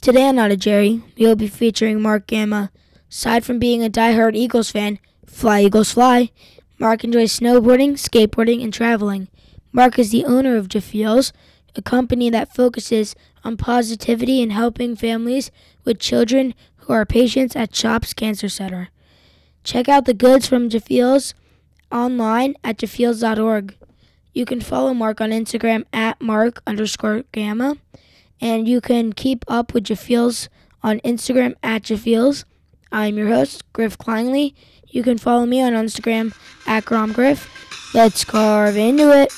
Today on Not a Jerry, we will be featuring Mark Gamma. Aside from being a diehard Eagles fan, fly Eagles fly, Mark enjoys snowboarding, skateboarding, and traveling. Mark is the owner of Jaffiel's, a company that focuses on positivity and helping families with children who are patients at CHOPS Cancer Center. Check out the goods from Jaffiel's online at jaffiels.org. You can follow Mark on Instagram at Mark_Gamma. And you can keep up with Jaffiel's on Instagram at Jaffiel's. I'm your host, Griff Kleinley. You can follow me on Instagram at GromGriff. Let's carve into it.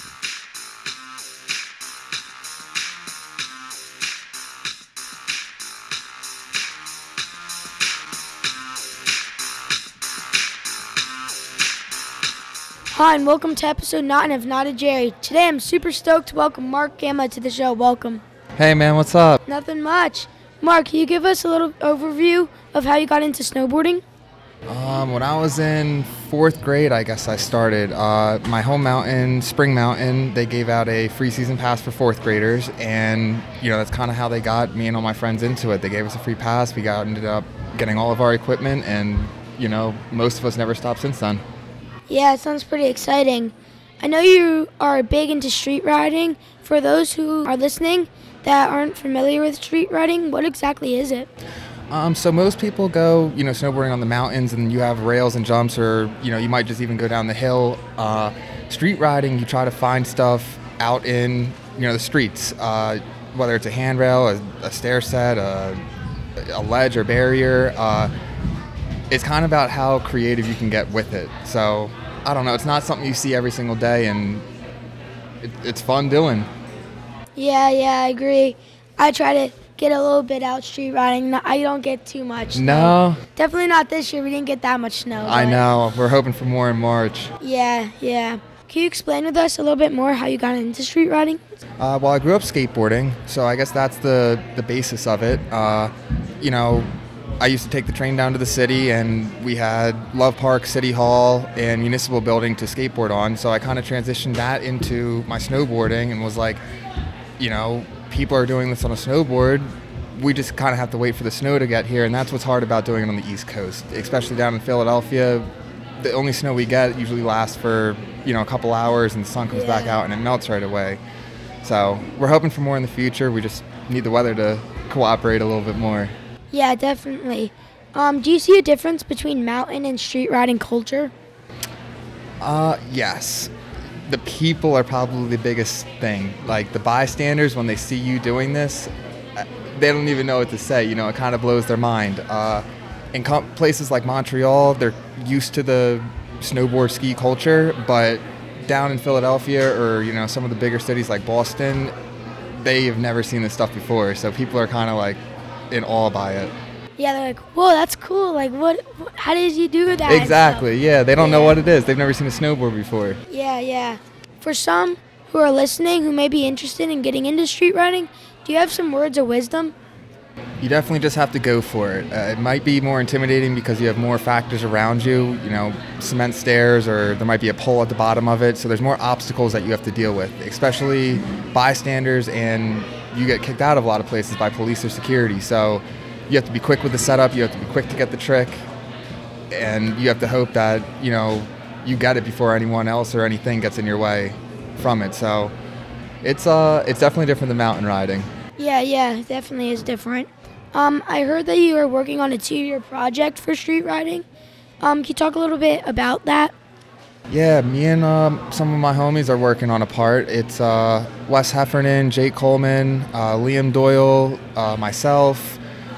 Hi, and welcome to episode 9 of Not a Jerry. Today I'm super stoked to welcome Mark Gamma to the show. Welcome. Hey man, what's up? Nothing much. Mark, can you give us a little overview of how you got into snowboarding? When I was in 4th grade, I guess I started. My home mountain, Spring Mountain, they gave out a free season pass for 4th graders, and that's kind of how they got me and all my friends into it. They gave us a free pass. We ended up getting all of our equipment, and most of us never stopped since then. Yeah, it sounds pretty exciting. I know you are big into street riding. For those who are listening that aren't familiar with street riding, what exactly is it? So most people go, snowboarding on the mountains, and you have rails and jumps, or you might just even go down the hill. Street riding, you try to find stuff out in the streets, whether it's a handrail, a stair set, a ledge or barrier. It's kind of about how creative you can get with it. So I don't know. It's not something you see every single day, and it's fun doing. Yeah, I agree. I try to get a little bit out street riding. I don't get too much snow. No. Definitely not this year. We didn't get that much snow. I know. We're hoping for more in March. Yeah. Can you explain with us a little bit more how you got into street riding? Well, I grew up skateboarding, so I guess that's the basis of it. I used to take the train down to the city, and we had Love Park, City Hall, and Municipal Building to skateboard on. So I kind of transitioned that into my snowboarding and was like, people are doing this on a snowboard. We just kind of have to wait for the snow to get here, and that's what's hard about doing it on the East Coast, especially down in Philadelphia. The only snow we get usually lasts for, a couple hours, and the sun comes back out and it melts right away. So we're hoping for more in the future. We just need the weather to cooperate a little bit more. Yeah, definitely. Do you see a difference between mountain and street riding culture? Yes. The people are probably the biggest thing. Like the bystanders, when they see you doing this, they don't even know what to say. It kind of blows their mind. In places like Montreal, they're used to the snowboard ski culture, but down in Philadelphia or, some of the bigger cities like Boston, they have never seen this stuff before. So people are kind of like in awe by it. Yeah, they're like, whoa, that's cool. Like, how did you do that? Exactly, yeah. They don't know what it is. They've never seen a snowboard before. Yeah. For some who are listening who may be interested in getting into street riding, do you have some words of wisdom? You definitely just have to go for it. It might be more intimidating because you have more factors around you, cement stairs, or there might be a pole at the bottom of it. So there's more obstacles that you have to deal with, especially bystanders, and you get kicked out of a lot of places by police or security. So you have to be quick with the setup, you have to be quick to get the trick, and you have to hope that, you get it before anyone else or anything gets in your way from it. So it's definitely different than mountain riding. Yeah, it definitely is different. I heard that you are working on a 2-year project for street riding. Can you talk a little bit about that? Yeah, me and some of my homies are working on a part. It's Wes Heffernan, Jake Coleman, Liam Doyle, myself.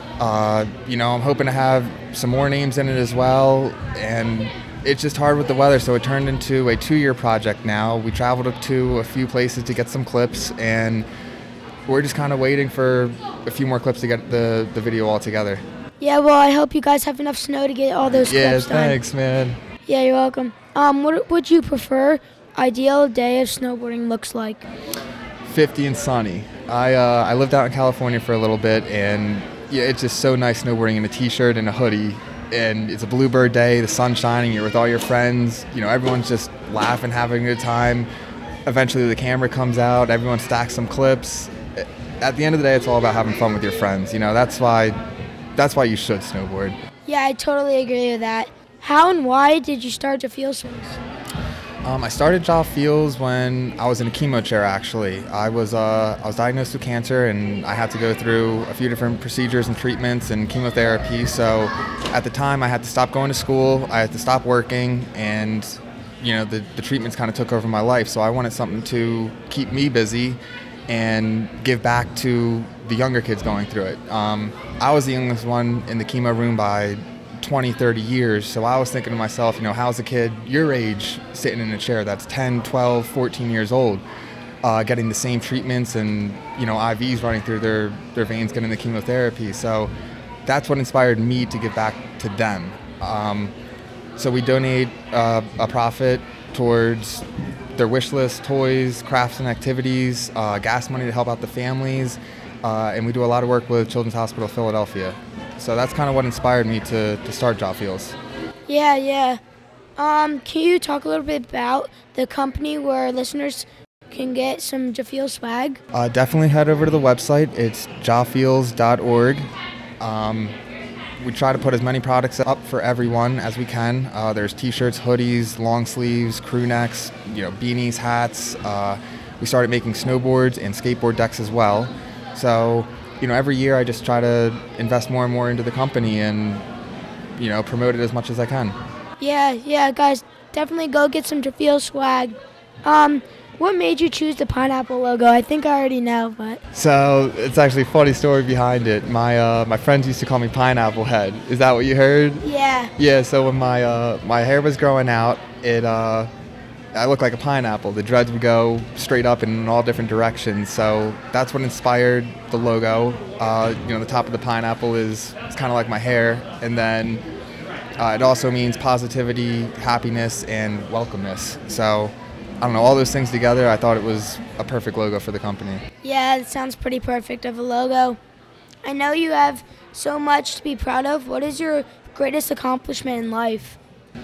I'm hoping to have some more names in it as well. And it's just hard with the weather, so it turned into a 2-year project now. We traveled to a few places to get some clips, and we're just kind of waiting for a few more clips to get the video all together. Yeah, well, I hope you guys have enough snow to get all those clips done. Yeah, thanks, man. Yeah, you're welcome. What would you prefer ideal day of snowboarding looks like? 50 and sunny. I lived out in California for a little bit, and it's just so nice snowboarding in a t-shirt and a hoodie. And it's a bluebird day, the sun's shining, you're with all your friends, everyone's just laughing, having a good time. Eventually the camera comes out, everyone stacks some clips. at the end of the day, it's all about having fun with your friends. That's why you should snowboard. Yeah, I totally agree with that. How and why did you start to feel swings? I started Jaw Feels when I was in a chemo chair, actually. I was diagnosed with cancer, and I had to go through a few different procedures and treatments and chemotherapy. So at the time, I had to stop going to school, I had to stop working, and the treatments kind of took over my life. So I wanted something to keep me busy and give back to the younger kids going through it. I was the youngest one in the chemo room by 20, 30 years. So I was thinking to myself, how's a kid your age sitting in a chair that's 10, 12, 14 years old, getting the same treatments and, IVs running through their veins, getting the chemotherapy. So that's what inspired me to give back to them. So we donate a profit towards their wish list, toys, crafts and activities, gas money to help out the families, and we do a lot of work with Children's Hospital Philadelphia. So that's kind of what inspired me to start Jaw Feels. Yeah. Can you talk a little bit about the company where listeners can get some Jaw Feels swag? Definitely head over to the website. It's jawfeels.org. We try to put as many products up for everyone as we can. There's t-shirts, hoodies, long sleeves, crew necks, beanies, hats. We started making snowboards and skateboard decks as well. So every year I just try to invest more and more into the company and, promote it as much as I can. Yeah, guys, definitely go get some Jaw Feels swag. What made you choose the pineapple logo? I think I already know, but... So it's actually a funny story behind it. My friends used to call me Pineapple Head. Is that what you heard? Yeah. Yeah, so when my hair was growing out, I looked like a pineapple. The dreads would go straight up in all different directions. So that's what inspired the logo. The top of the pineapple is kind of like my hair. And then it also means positivity, happiness, and welcomeness. So I don't know, all those things together, I thought it was a perfect logo for the company. Yeah, it sounds pretty perfect of a logo. I know you have so much to be proud of. What is your greatest accomplishment in life?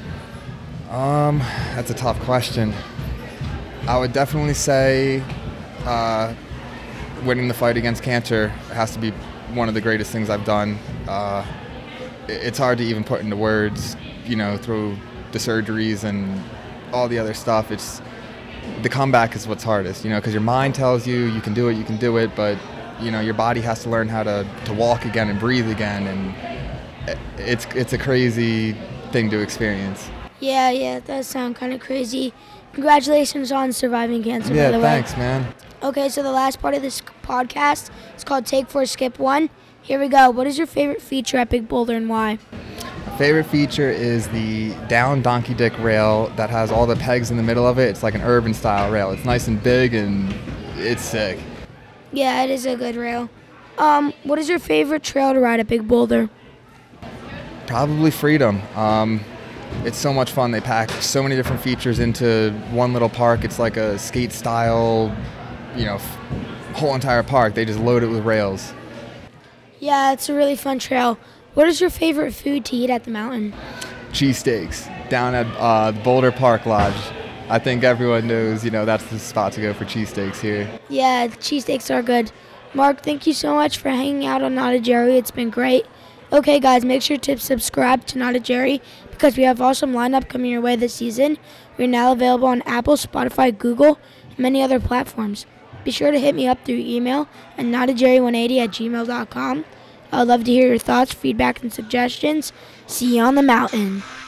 That's a tough question. I would definitely say winning the fight against cancer has to be one of the greatest things I've done. It's hard to even put into words, through the surgeries and all the other stuff. The comeback is what's hardest, because your mind tells you can do it, but, your body has to learn how to walk again and breathe again, and it's a crazy thing to experience. Yeah, it does sound kind of crazy. Congratulations on surviving cancer, by the way. Yeah, thanks, man. Okay, so the last part of this podcast is called Take 4, Skip 1. Here we go. What is your favorite feature at Big Boulder and why? My favorite feature is the down donkey dick rail that has all the pegs in the middle of it. It's like an urban style rail. It's nice and big and it's sick. Yeah, it is a good rail. What is your favorite trail to ride at Big Boulder? Probably Freedom. It's so much fun. They pack so many different features into one little park. It's like a skate style, whole entire park. They just load it with rails. Yeah, it's a really fun trail. What is your favorite food to eat at the mountain? Cheesesteaks down at the Boulder Park Lodge. I think everyone knows, that's the spot to go for cheesesteaks here. Yeah, the cheesesteaks are good. Mark, thank you so much for hanging out on Not a Jerry. It's been great. Okay, guys, make sure to subscribe to Not a Jerry because we have awesome lineup coming your way this season. We're now available on Apple, Spotify, Google, and many other platforms. Be sure to hit me up through email at notajerry180@gmail.com. I would love to hear your thoughts, feedback, and suggestions. See you on the mountain.